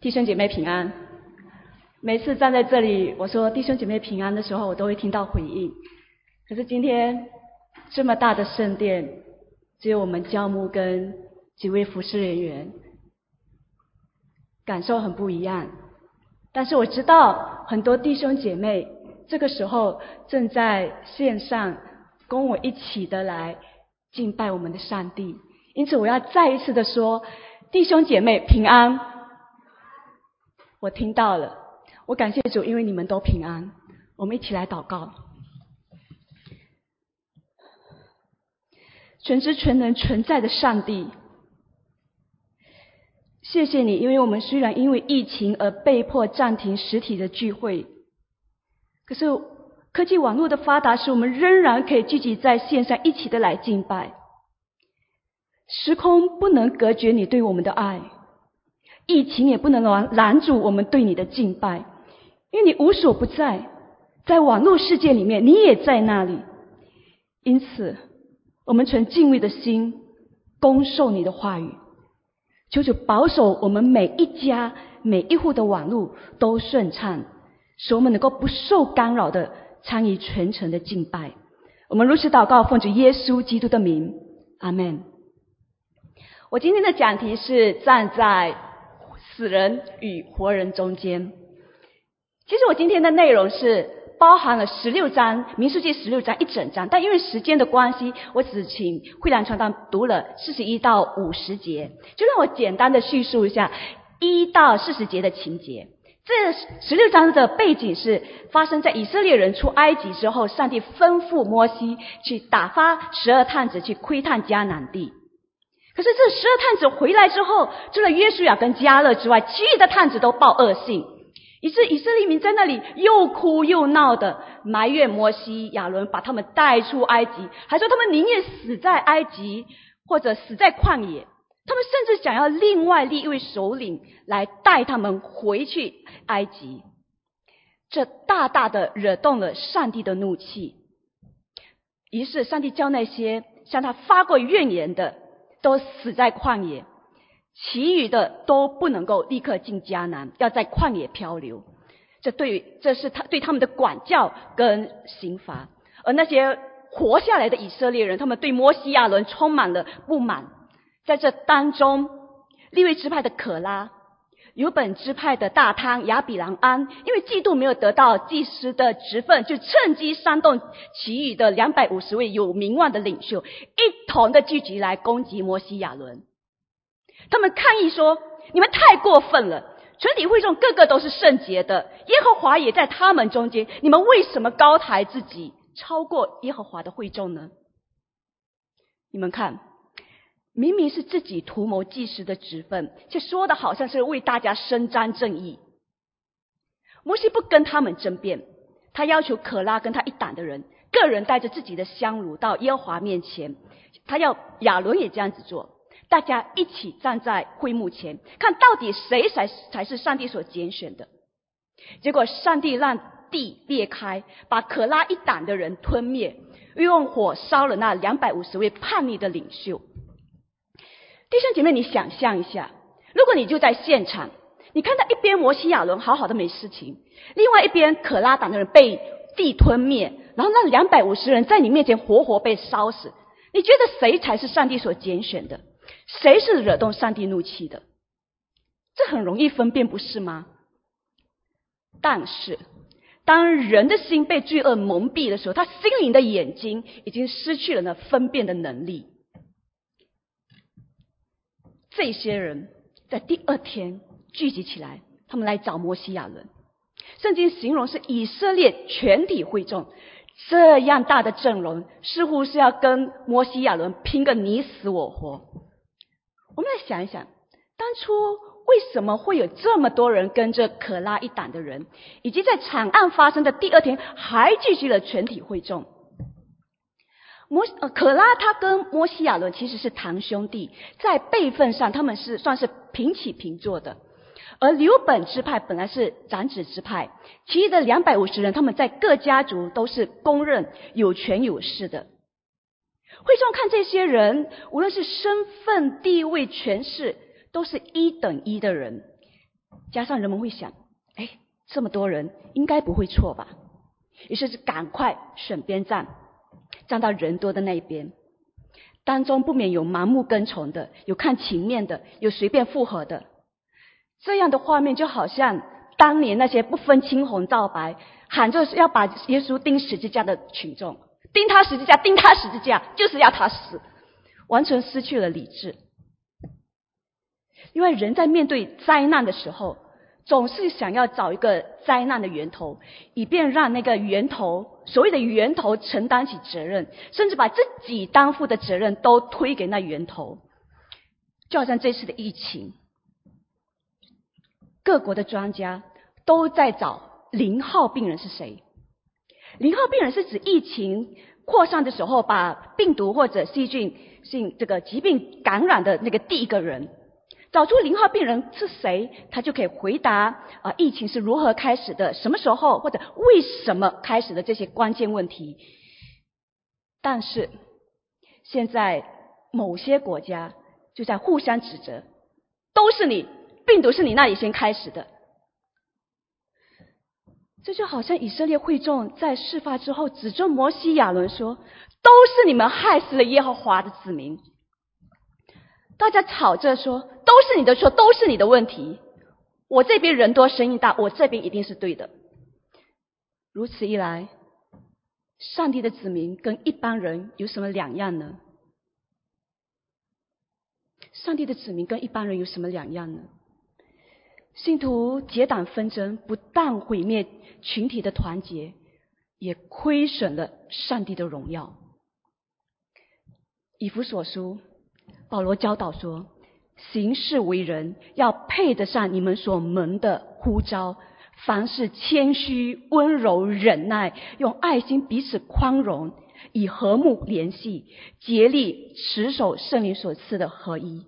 弟兄姐妹平安。每次站在这里我说弟兄姐妹平安的时候，我都会听到回应。可是今天这么大的圣殿，只有我们教牧跟几位服侍人员，感受很不一样。但是我知道很多弟兄姐妹这个时候正在线上跟我一起的来敬拜我们的上帝，因此我要再一次的说，弟兄姐妹平安。我听到了，我感谢主，因为你们都平安。我们一起来祷告。全知全能存在的上帝，谢谢你，因为我们虽然因为疫情而被迫暂停实体的聚会，可是科技网络的发达使我们仍然可以聚集在线上一起的来敬拜。时空不能隔绝你对我们的爱，疫情也不能拦阻我们对你的敬拜，因为你无所不在，在网络世界里面你也在那里。因此我们存敬畏的心恭受你的话语，求主保守我们每一家每一户的网络都顺畅，使我们能够不受干扰的参与全程的敬拜。我们如此祷告，奉主耶稣基督的名，阿们。我今天的讲题是站在死人与活人中间。其实我今天的内容是包含了16章，民数记16章一整章，但因为时间的关系，我只请慧兰传道读了41到50节，就让我简单的叙述一下1到40节的情节。这16章的背景是发生在以色列人出埃及之后，上帝吩咐摩西去打发12探子去窥探迦南地。可是这12探子回来之后，除了约书亚跟迦勒之外，其余的探子都报恶信，以致以色列民在那里又哭又闹的埋怨摩西亚伦把他们带出埃及，还说他们宁愿死在埃及或者死在旷野，他们甚至想要另外立一位首领来带他们回去埃及。这大大的惹动了上帝的怒气，于是上帝叫那些向他发过怨言的都死在旷野，其余的都不能够立刻进迦南，要在旷野漂流。这是他对他们的管教跟刑罚。而那些活下来的以色列人，他们对摩西亚伦充满了不满。在这当中，利未支派的可拉，流本支派的大汤亚比兰安，因为嫉妒没有得到祭司的职分，就趁机煽动其余的250位有名望的领袖一同的聚集来攻击摩西亚伦。他们抗议说，你们太过分了，全体会众个个都是圣洁的，耶和华也在他们中间，你们为什么高抬自己超过耶和华的会众呢？你们看，明明是自己图谋祭司的职分，却说的好像是为大家伸张正义。摩西不跟他们争辩，他要求可拉跟他一党的人个人带着自己的香炉到耶和华面前，他要亚伦也这样子做，大家一起站在会幕前，看到底谁才是上帝所拣选的。结果上帝让地裂开，把可拉一党的人吞灭，又用火烧了那250位叛逆的领袖。弟兄姐妹，你想象一下，如果你就在现场，你看到一边摩西亚伦好好的没事情，另外一边可拉党的人被地吞灭，然后那250人在你面前活活被烧死，你觉得谁才是上帝所拣选的？谁是惹动上帝怒气的？这很容易分辨，不是吗？但是当人的心被罪恶蒙蔽的时候，他心灵的眼睛已经失去了那分辨的能力。这些人在第2天聚集起来，他们来找摩西亚伦。圣经形容是以色列全体会众，这样大的阵容，似乎是要跟摩西亚伦拼个你死我活。我们来想一想，当初为什么会有这么多人跟着可拉一党的人，以及在惨案发生的第2天还聚集了全体会众？可拉他跟摩西亚伦其实是堂兄弟，在辈分上他们是算是平起平坐的。而流本支派本来是长子支派，其余的250人他们在各家族都是公认有权有势的。会众看这些人，无论是身份地位权势，都是一等一的人， 加上人们会想，这么多人应该不会错吧，于是赶快选边站，站到人多的那一边，当中不免有盲目跟从的，有看情面的，有随便附和的。这样的画面就好像当年那些不分青红皂白喊着要把耶稣钉十字架的群众，钉他十字架，钉他十字架，就是要他死，完全失去了理智。因为人在面对灾难的时候，总是想要找一个灾难的源头，以便让那个源头，所谓的源头承担起责任，甚至把自己担负的责任都推给那源头。就好像这次的疫情，各国的专家都在找0号病人是谁。0号病人是指疫情扩散的时候，把病毒或者细菌性这个疾病感染的那个第一个人。找出0号病人是谁，他就可以回答疫情是如何开始的，什么时候或者为什么开始的这些关键问题。但是现在某些国家就在互相指责，都是你，病毒是你那里先开始的。这就好像以色列会众在事发之后指着摩西亚伦说，都是你们害死了耶和华的子民。大家吵着说，都是你的错，都是你的问题，我这边人多声音大，我这边一定是对的。如此一来，上帝的子民跟一般人有什么两样呢？上帝的子民跟一般人有什么两样呢？信徒结党纷争，不但毁灭群体的团结，也亏损了上帝的荣耀。以弗所书保罗教导说，行事为人要配得上你们所蒙的呼召，凡事谦虚温柔忍耐，用爱心彼此宽容，以和睦联系，竭力持守圣灵所赐的合一。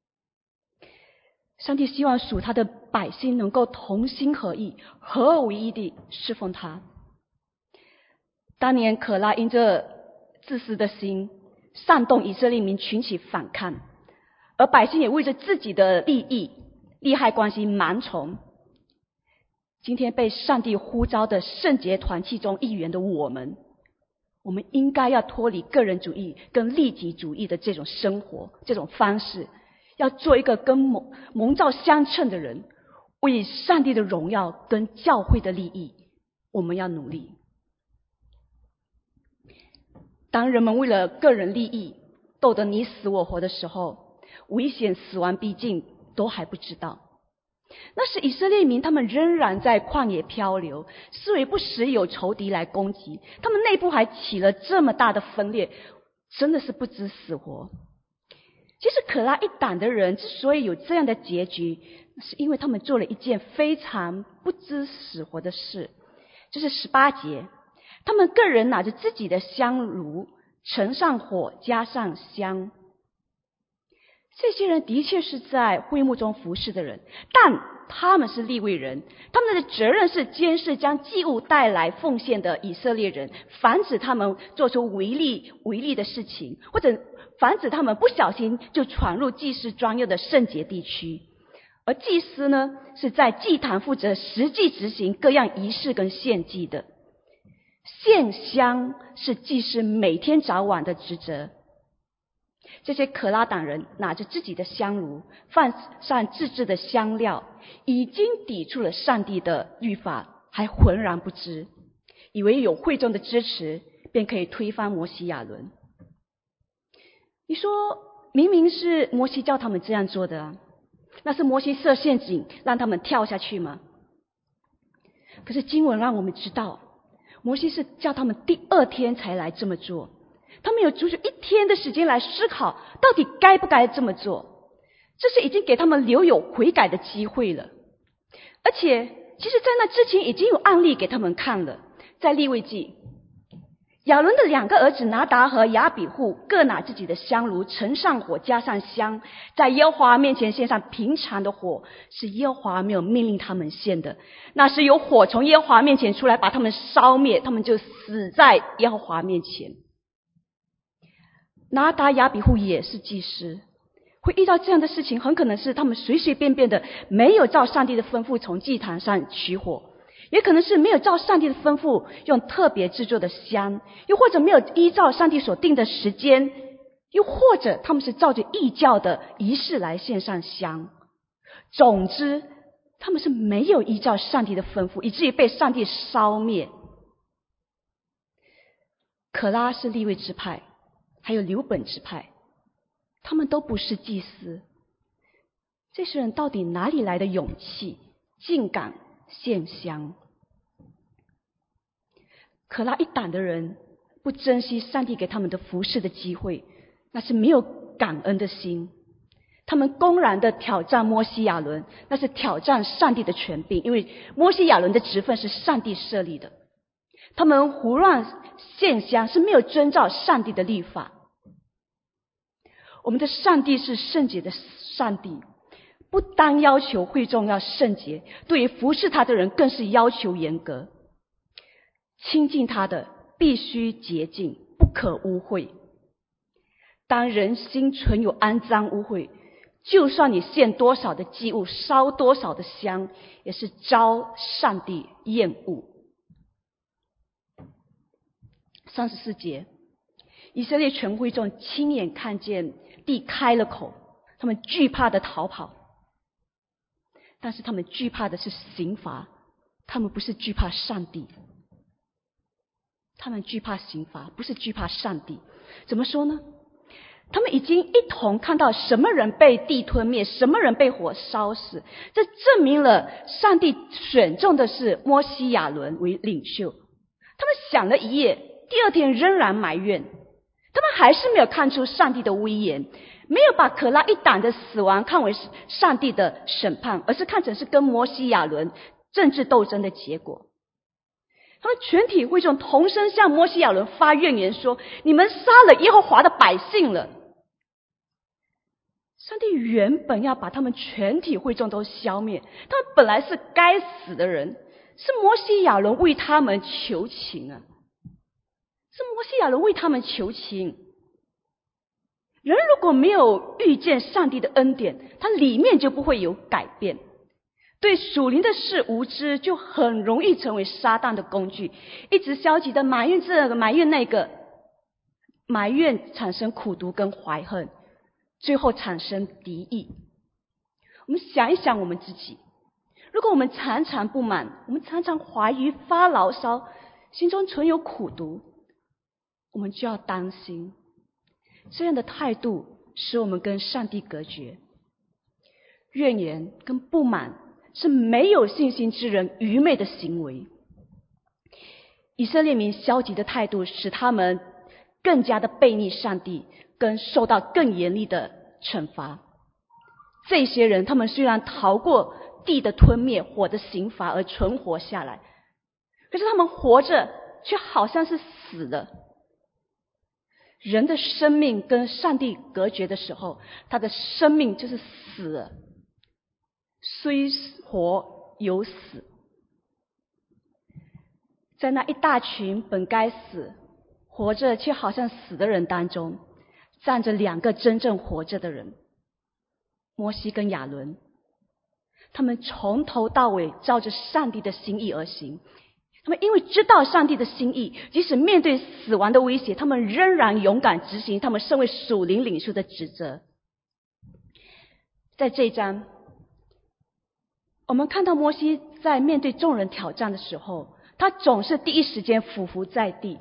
上帝希望属他的百姓能够同心合意，合而为一地侍奉他。当年可拉因着自私的心煽动以色列民群起反抗，而百姓也为着自己的利益、利害关系盲从。今天被上帝呼召的圣洁团契中一员的我们应该要脱离个人主义跟利己主义的这种生活、这种方式，要做一个跟蒙召相称的人，为上帝的荣耀跟教会的利益，我们要努力。当人们为了个人利益斗得你死我活的时候，危险死亡逼近都还不知道。那是以色列民，他们仍然在旷野漂流，四围不时有仇敌来攻击，他们内部还起了这么大的分裂，真的是不知死活。其实可拉一党的人之所以有这样的结局，是因为他们做了一件非常不知死活的事。就是18节，他们个人拿着自己的香炉，盛上火，加上香。这些人的确是在会幕中服侍的人，但他们是利未人，他们的责任是监视将祭物带来奉献的以色列人，防止他们做出违例的事情，或者防止他们不小心就闯入祭司专用的圣洁地区。而祭司呢，是在祭坛负责实际执行各样仪式跟献祭的。献香是祭司每天早晚的职责。这些可拉党人拿着自己的香炉，放上自制的香料，已经抵触了上帝的律法，还浑然不知，以为有会众的支持便可以推翻摩西亚伦。你说明明是摩西叫他们这样做的啊，那是摩西设陷阱让他们跳下去吗？可是经文让我们知道，摩西是叫他们第2天才来这么做，他们有足足1天的时间来思考到底该不该这么做，这是已经给他们留有悔改的机会了。而且其实在那之前已经有案例给他们看了，在利未记，亚伦的2个儿子拿达和亚比户各拿自己的香炉，盛上火，加上香，在耶和华面前献上平常的火，是耶和华没有命令他们献的，那是有火从耶和华面前出来把他们烧灭，他们就死在耶和华面前。拿达亚比户也是祭司， 会遇到这样的事情，很可能是他们随随便便的没有照上帝的吩咐从祭坛上取火，也可能是没有照上帝的吩咐用特别制作的香，又或者没有依照上帝所定的时间，又或者他们是照着异教的仪式来献上香。总之他们是没有依照上帝的吩咐，以至于被上帝烧灭。可拉是利未支派，还有流本支派，他们都不是祭司。这些人到底哪里来的勇气竟敢献香？可拉一党的人不珍惜上帝给他们的服事的机会，那是没有感恩的心。他们公然的挑战摩西亚伦，那是挑战上帝的权柄，因为摩西亚伦的职分是上帝设立的。他们胡乱献香，是没有遵照上帝的律法。我们的上帝是圣洁的上帝，不单要求会众要圣洁，对于服侍他的人更是要求严格。亲近他的必须洁净，不可污秽。当人心存有肮脏污秽，就算你献多少的祭物，烧多少的香，也是招上帝厌恶。34节，以色列全会众亲眼看见地开了口，他们惧怕的逃跑。但是他们惧怕的是刑罚，他们不是惧怕上帝。他们惧怕刑罚，不是惧怕上帝。怎么说呢？他们已经一同看到什么人被地吞灭，什么人被火烧死，这证明了上帝选中的是摩西亚伦为领袖。他们想了一夜，第二天仍然埋怨，他们还是没有看出上帝的威严，没有把可拉一党的死亡看为是上帝的审判，而是看成是跟摩西亚伦政治斗争的结果。他们全体会众同声向摩西亚伦发怨言说，你们杀了耶和华的百姓了。上帝原本要把他们全体会众都消灭，他们本来是该死的人，是摩西亚伦为他们求情啊，是摩西亚伦为他们求情。人如果没有遇见上帝的恩典，他里面就不会有改变。对属灵的事无知，就很容易成为撒旦的工具，一直消极的埋怨这个埋怨那个，埋怨产生苦毒跟怀恨，最后产生敌意。我们想一想我们自己，如果我们常常不满，我们常常怀疑发牢骚，心中存有苦毒，我们就要当心，这样的态度使我们跟上帝隔绝。怨言跟不满是没有信心之人愚昧的行为。以色列民消极的态度使他们更加的背逆上帝，跟受到更严厉的惩罚。这些人他们虽然逃过地的吞灭、火的刑罚而存活下来，可是他们活着却好像是死了。人的生命跟上帝隔绝的时候，他的生命就是死了，虽活犹死。在那一大群本该死、活着却好像死的人当中，站着两个真正活着的人，摩西跟亚伦。他们从头到尾照着上帝的心意而行，他们因为知道上帝的心意，即使面对死亡的威胁，他们仍然勇敢执行他们身为属灵领袖的职责。在这一章，我们看到摩西在面对众人挑战的时候，他总是第一时间俯伏在地。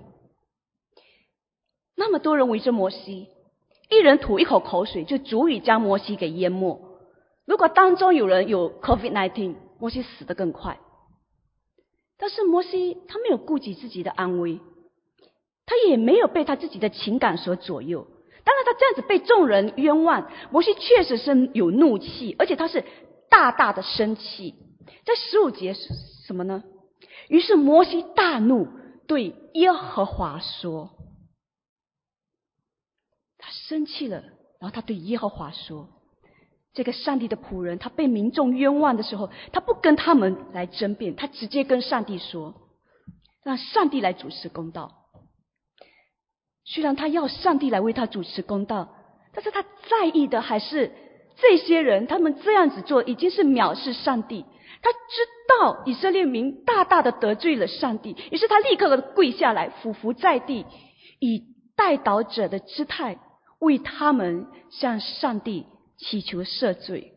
那么多人围着摩西，一人吐一口口水就足以将摩西给淹没。如果当中有人有 COVID-19， 摩西死得更快。但是摩西他没有顾及自己的安危，他也没有被他自己的情感所左右。当然他这样子被众人冤枉，摩西确实是有怒气，而且他是大大的生气。在15节是什么呢？于是摩西大怒，对耶和华说，他生气了，然后他对耶和华说，这个上帝的仆人他被民众冤枉的时候，他不跟他们来争辩，他直接跟上帝说，让上帝来主持公道。虽然他要上帝来为他主持公道， 但是他在意的还是这些人，他们这样子做已经是藐视上帝。他知道以色列民大大的得罪了上帝，于是他立刻的跪下来，俯伏在地，以代祷者的姿态为他们向上帝祈求赦罪。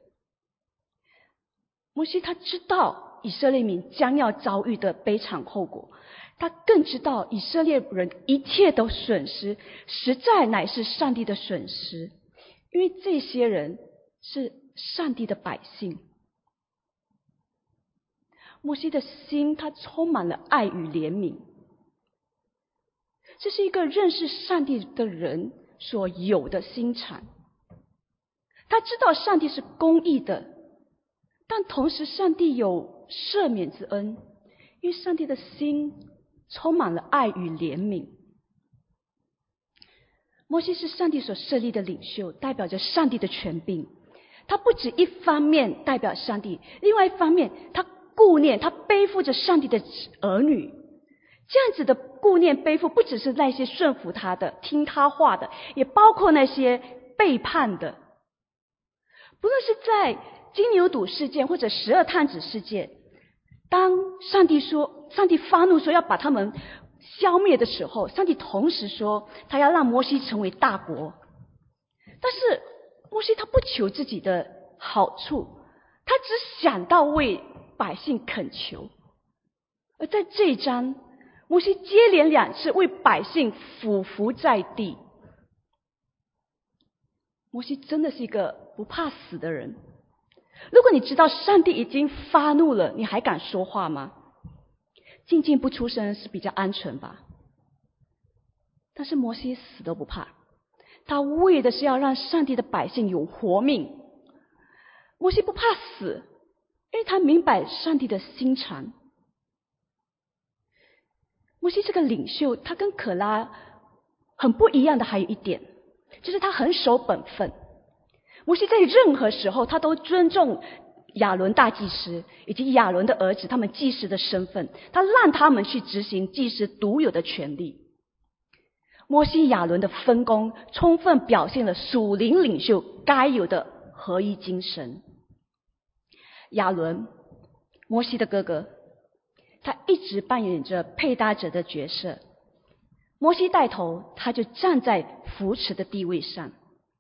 摩西他知道以色列民将要遭遇的悲惨后果，他更知道以色列人一切的损失实在乃是上帝的损失，因为这些人是上帝的百姓。摩西的心他充满了爱与怜悯，这是一个认识上帝的人所有的心肠。他知道上帝是公义的，但同时上帝有赦免之恩，因为上帝的心充满了爱与怜悯。摩西是上帝所设立的领袖，代表着上帝的权柄。他不止一方面代表上帝，另外一方面他顾念，他背负着上帝的儿女。这样子的顾念背负，不只是那些顺服他的听他话的，也包括那些背叛的。不论是在金牛犊事件或者12探子事件，当上帝发怒说要把他们消灭的时候，上帝同时说他要让摩西成为大国。但是摩西他不求自己的好处，他只想到为百姓恳求。而在这一章，摩西接连2次为百姓俯伏在地。摩西真的是一个不怕死的人。如果你知道上帝已经发怒了，你还敢说话吗？静静不出声是比较安全吧。但是摩西死都不怕，他为的是要让上帝的百姓有活命。摩西不怕死，因为他明白上帝的心肠。摩西这个领袖，他跟可拉很不一样的还有一点，就是他很守本分。摩西在任何时候他都尊重亚伦大祭司以及亚伦的儿子他们祭司的身份，他让他们去执行祭司独有的权利。摩西亚伦的分工充分表现了属灵领袖该有的合一精神。亚伦，摩西的哥哥，他一直扮演着配搭者的角色。摩西带头，他就站在扶持的地位上。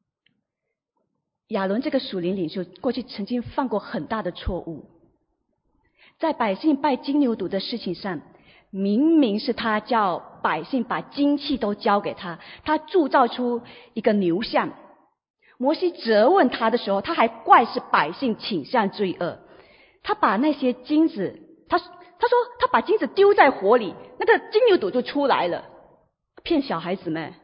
亚伦这个属灵领袖过去曾经犯过很大的错误，在百姓拜金牛犊的事情上，明明是他叫百姓把金器都交给他，他铸造出一个牛像。摩西责问他的时候，他还怪是百姓倾向罪恶。他把那些金子，他说他把金子丢在火里，那个金牛犊就出来了，骗小孩子们。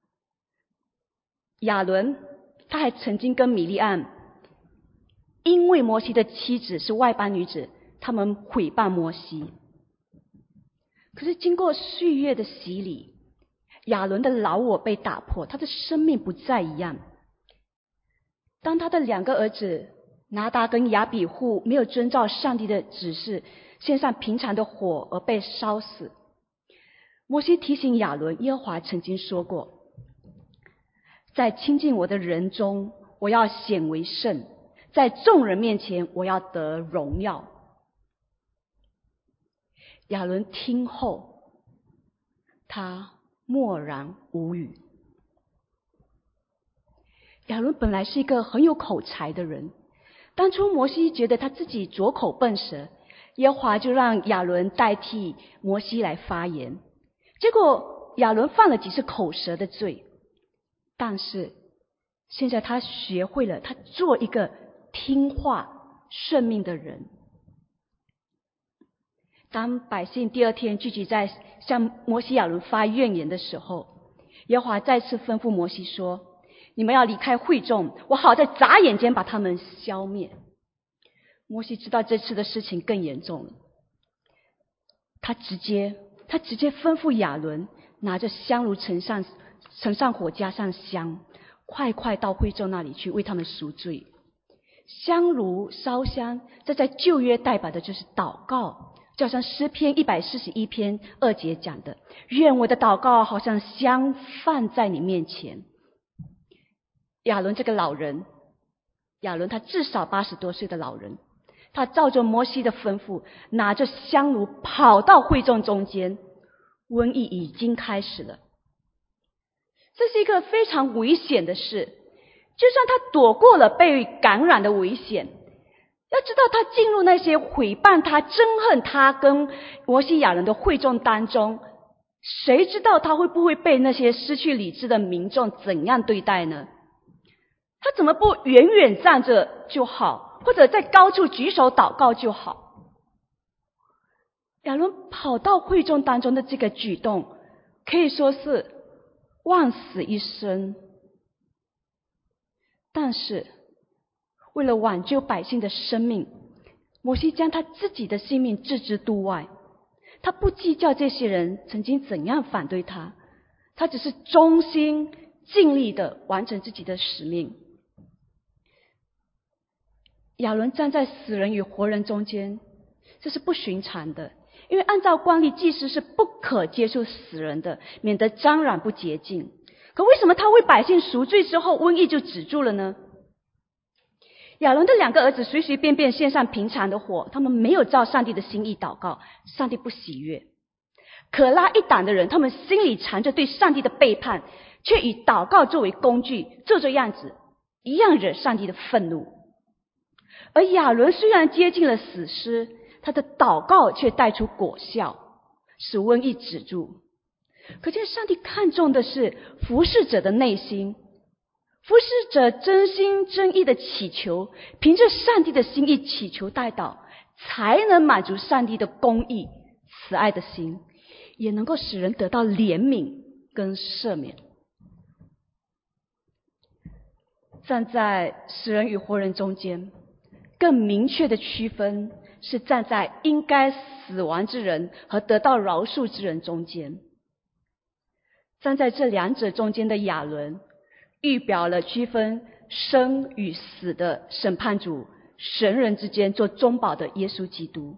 亚伦他还曾经跟米利暗，因为摩西的妻子是外邦女子，他们毁谤摩西。可是经过岁月的洗礼，亚伦的老我被打破，他的生命不再一样。当他的2个儿子拿达跟亚比户没有遵照上帝的指示，献上平常的火而被烧死，摩西提醒亚伦，耶和华曾经说过，在亲近我的人中，我要显为圣，在众人面前，我要得荣耀。亚伦听后，他默然无语。亚伦本来是一个很有口才的人，当初摩西觉得他自己拙口笨舌，耶和华就让亚伦代替摩西来发言。结果亚伦犯了几次口舌的罪，但是现在他学会了，他做一个听话顺命的人。当百姓第2天聚集在向摩西亚伦发怨言的时候，耶和华再次吩咐摩西说，你们要离开会众，我好在眨眼间把他们消灭。摩西知道这次的事情更严重了，他直接吩咐亚伦拿着香炉盛上火，加上香，快到会众那里去为他们赎罪。香炉烧香，这在旧约代表的就是祷告，就好像诗篇141篇2节讲的，愿我的祷告好像香放在你面前。 亚伦这个老人，亚伦他至少80多岁的老人，他照着摩西的吩咐，拿着香炉跑到会众中间，瘟疫已经开始了。这是一个非常危险的事，就算他躲过了被感染的危险，要知道他进入那些毁谤他、憎恨他跟摩西亚人的会众当中，谁知道他会不会被那些失去理智的民众怎样对待呢？他怎么不远远站着就好，或者在高处举手祷告就好？亚伦跑到会众当中的这个举动，可以说是万死一生。但是为了挽救百姓的生命，摩西将他自己的性命置之度外。他不计较这些人曾经怎样反对他，他只是忠心尽力的完成自己的使命。亚伦站在死人与活人中间，这是不寻常的，因为按照惯例，祭司是不可接触死人的，免得沾染不洁净。可为什么他为百姓赎罪之后，瘟疫就止住了呢？亚伦的2个儿子随随便便献上平常的火，他们没有照上帝的心意祷告，上帝不喜悦。可拉一党的人，他们心里藏着对上帝的背叛，却以祷告作为工具，做这样子，一样惹上帝的愤怒。而亚伦虽然接近了死尸，他的祷告却带出果效，使瘟疫止住。可见上帝看重的是服侍者的内心，服侍者真心真意的祈求，凭着上帝的心意祈求代祷，才能满足上帝的公义慈爱的心，也能够使人得到怜悯跟赦免。站在死人与活人中间，更明确的区分是站在应该死亡之人和得到饶恕之人中间。站在这2者中间的亚伦，预表了区分生与死的审判主，神人之间做中保的耶稣基督。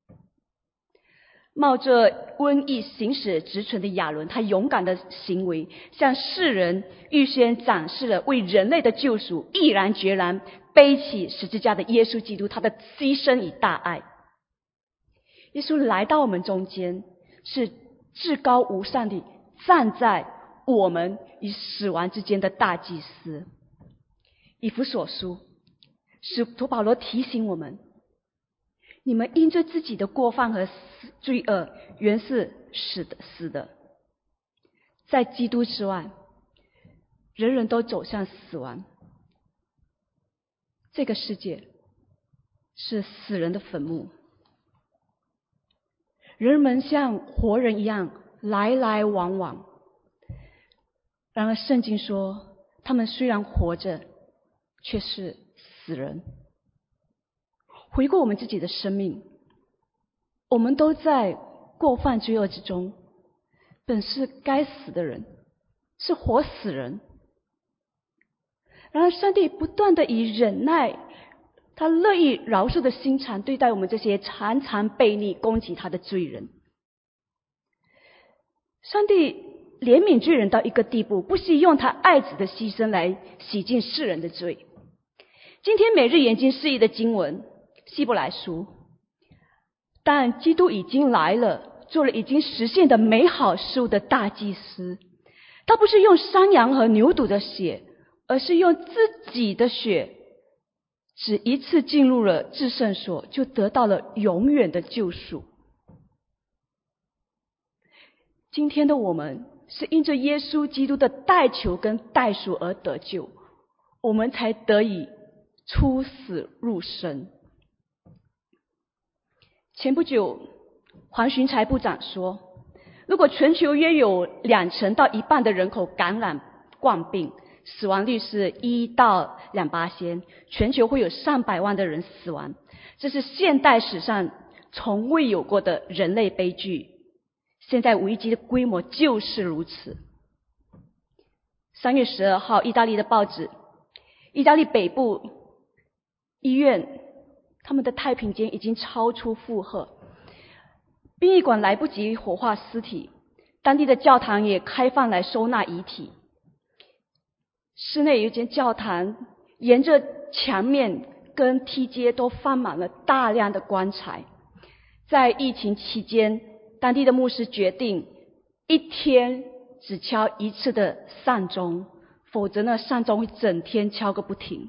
冒着瘟疫行使职权的亚伦，他勇敢的行为向世人预先展示了为人类的救赎毅然决然背起十字架的耶稣基督，他的牺牲与大爱。耶稣来到我们中间，是至高无上的站在我们与死亡之间的大祭司。以弗所书，使徒保罗提醒我们，你们因着自己的过犯和罪恶，原是死的，在基督之外，人人都走向死亡。这个世界是死人的坟墓，人们像活人一样来来往往。然而圣经说，他们虽然活着，却是死人。回顾我们自己的生命，我们都在过犯罪恶之中，本是该死的人，是活死人。然而上帝不断的以忍耐，他乐意饶恕的心肠对待我们这些常常悖逆攻击他的罪人。上帝怜悯罪人到一个地步，不惜用他爱子的牺牲来洗净世人的罪。今天每日研经释义的经文希伯来书，但基督已经来了，做了已经实现的美好事物的大祭司。他不是用山羊和牛犊的血，而是用自己的血，只一次进入了至圣所，就得到了永远的救赎。今天的我们是因着耶稣基督的代求跟代赎而得救，我们才得以出死入生。前不久黄循财部长说，如果全球约有20%到1半的人口感染冠病，死亡率是1到2%，全球会有上百万的人死亡，这是现代史上从未有过的人类悲剧。现在危机的规模就是如此。3月12号，意大利的报纸，意大利北部医院，他们的太平间已经超出负荷，殡仪馆来不及火化尸体，当地的教堂也开放来收纳遗体。 室内有一间教堂，沿着墙面跟梯阶都放满了大量的棺材。在疫情期间，当地的牧师决定一天只敲一次的丧钟，否则呢，丧钟会整天敲个不停。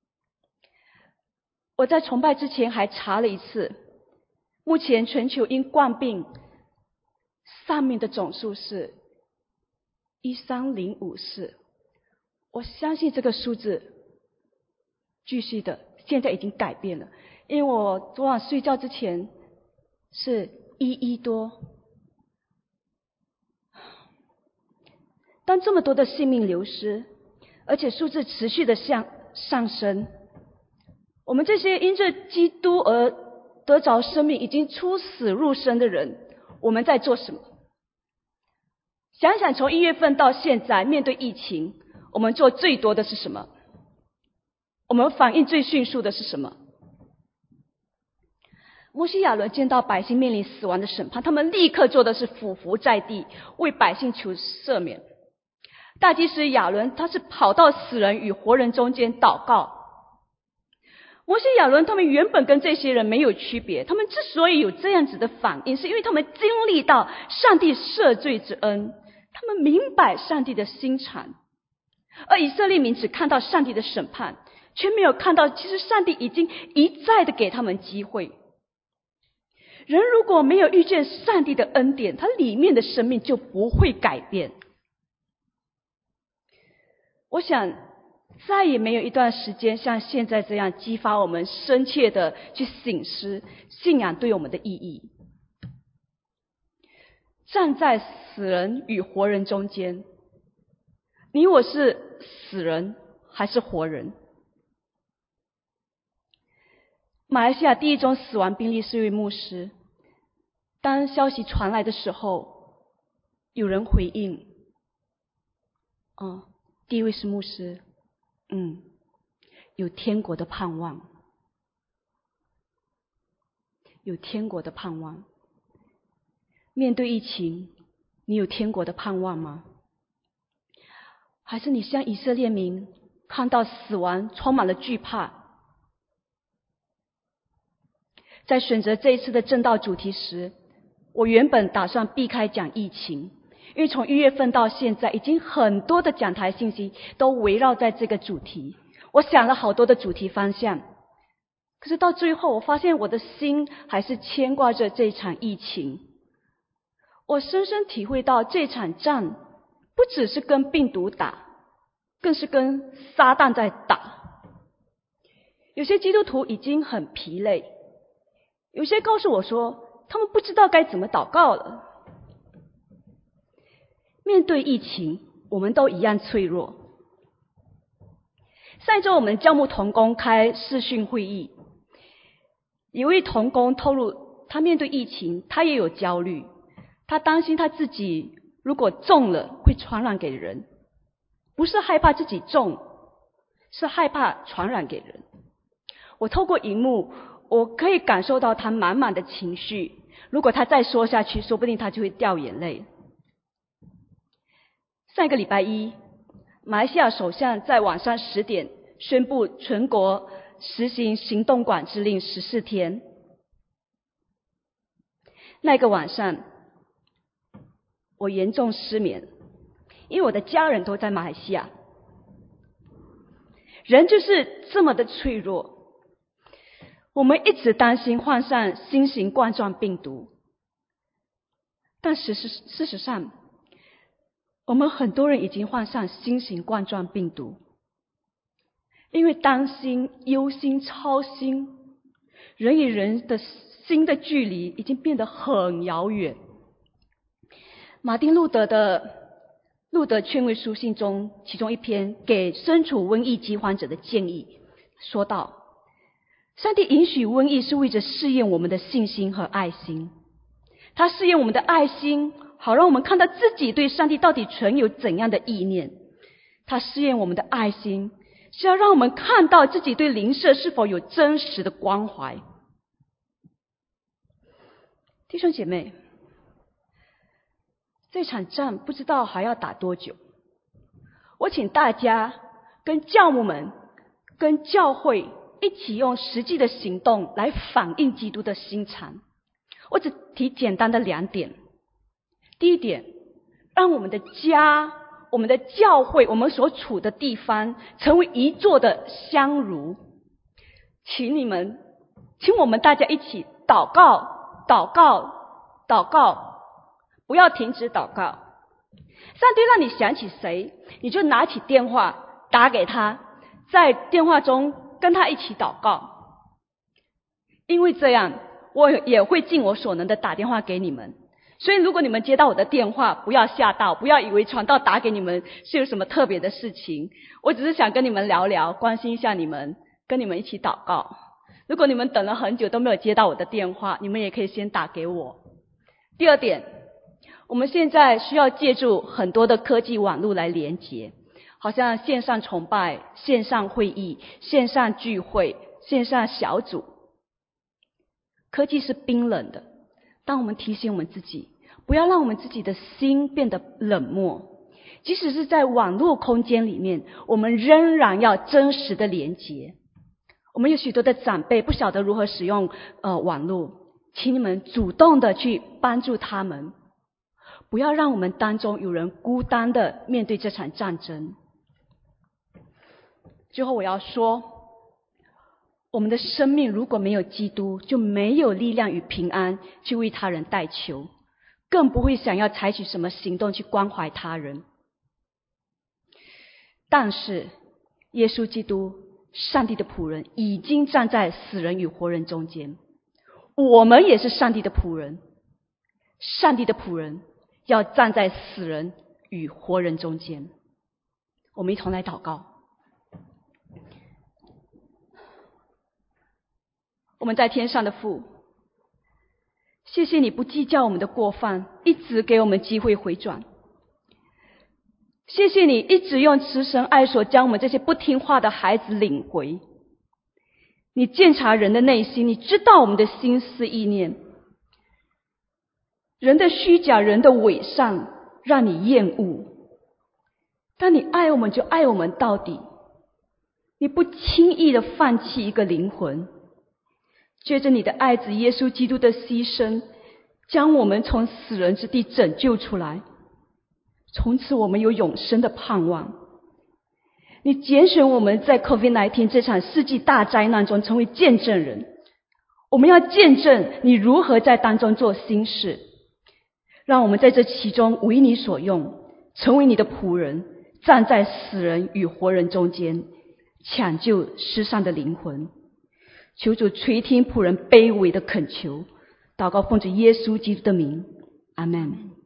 我在崇拜之前还查了一次，目前全球因冠病丧命的总数是13054。我相信这个数字继续的现在已经改变了，因为我昨晚睡觉之前是11多。当这么多的性命流失，而且数字持续的上升，我们这些因着基督而得着生命，已经出死入生的人，我们在做什么？想想从1月份到现在，面对疫情，我们做最多的是什么？我们反应最迅速的是什么？摩西亚伦见到百姓面临死亡的审判，他们立刻做的是俯伏在地，为百姓求赦免。大祭司亚伦他是跑到死人与活人中间祷告。摩西亚伦他们原本跟这些人没有区别，他们之所以有这样子的反应，是因为他们经历到上帝赦罪之恩，他们明白上帝的心肠。而以色列民只看到上帝的审判，却没有看到其实上帝已经一再的给他们机会。人如果没有遇见上帝的恩典，他里面的生命就不会改变。我想再也没有一段时间像现在这样激发我们深切的去省思信仰对我们的意义。站在死人与活人中间，你我是死人还是活人？马来西亚第一宗死亡病例是一位牧师，当消息传来的时候，有人回应，第一位是牧师，有天国的盼望，有天国的盼望。面对疫情，你有天国的盼望吗？还是你像以色列民，看到死亡充满了惧怕？在选择这一次的正道主题时，我原本打算避开讲疫情，因为从1月份到现在，已经很多的讲台信息都围绕在这个主题。我想了好多的主题方向，可是到最后我发现我的心还是牵挂着这场疫情。我深深体会到这场仗不只是跟病毒打，更是跟撒旦在打。有些基督徒已经很疲累，有些告诉我说他们不知道该怎么祷告了。面对疫情，我们都一样脆弱。上一周我们教牧同工开视讯会议，有位同工透露，他面对疫情他也有焦虑，他担心他自己如果中了会传染给人，不是害怕自己中，是害怕传染给人。我透过荧幕，我可以感受到他满满的情绪，如果他再说下去，说不定他就会掉眼泪。上个礼拜一，马来西亚首相在晚上10点宣布全国实行行动管制令14天。那个晚上，我严重失眠，因为我的家人都在马来西亚。人就是这么的脆弱，我们一直担心患上新型冠状病毒，但事实上，我们很多人已经患上新型冠状病毒。因为担心、忧心、操心，人与人的心的距离已经变得很遥远。马丁路德的路德劝慰书信中，其中一篇给身处瘟疫饥荒者的建议说道，上帝允许瘟疫是为着试验我们的信心和爱心，他试验我们的爱心，好让我们看到自己对上帝到底存有怎样的意念。他试验我们的爱心，是要让我们看到自己对邻舍是否有真实的关怀。弟兄姐妹，这场仗不知道还要打多久，我请大家跟教牧们、跟教会一起用实际的行动来反映基督的心肠。我只提简单的2点。第一点，让我们的家、我们的教会、我们所处的地方成为一座的香炉。请我们大家一起祷告，祷告，祷告，不要停止祷告。上帝让你想起谁，你就拿起电话打给他，在电话中跟他一起祷告。因为这样，我也会尽我所能的打电话给你们。所以如果你们接到我的电话，不要吓到，不要以为传道打给你们是有什么特别的事情。我只是想跟你们聊聊，关心一下你们，跟你们一起祷告。如果你们等了很久都没有接到我的电话，你们也可以先打给我。第二点，我们现在需要借助很多的科技网络来连结，好像线上崇拜、线上会议、线上聚会、线上小组。科技是冰冷的，当我们提醒我们自己，不要让我们自己的心变得冷漠。即使是在网络空间里面，我们仍然要真实的连结。我们有许多的长辈不晓得如何使用网络，请你们主动的去帮助他们，不要让我们当中有人孤单的面对这场战争。最后我要说，我们的生命如果没有基督，就没有力量与平安去为他人代求，更不会想要采取什么行动去关怀他人。但是耶稣基督，上帝的仆人，已经站在死人与活人中间。我们也是上帝的仆人，上帝的仆人要站在死人与活人中间。我们一同来祷告。我们在天上的父，谢谢你不计较我们的过犯，一直给我们机会回转。谢谢你一直用慈神爱所将我们这些不听话的孩子领回。你鉴察人的内心，你知道我们的心思意念，人的虚假，人的伪善让你厌恶，但你爱我们就爱我们到底，你不轻易的放弃一个灵魂。借着你的爱子耶稣基督的牺牲，将我们从死人之地拯救出来，从此我们有永生的盼望。你拣选我们在 COVID-19 这场世纪大灾难中成为见证人，我们要见证你如何在当中做新事，让我们在这其中为你所用，成为你的仆人，站在死人与活人中间，抢救失丧的灵魂。求主垂听仆人卑微的恳求，祷告奉着耶稣基督的名，阿们。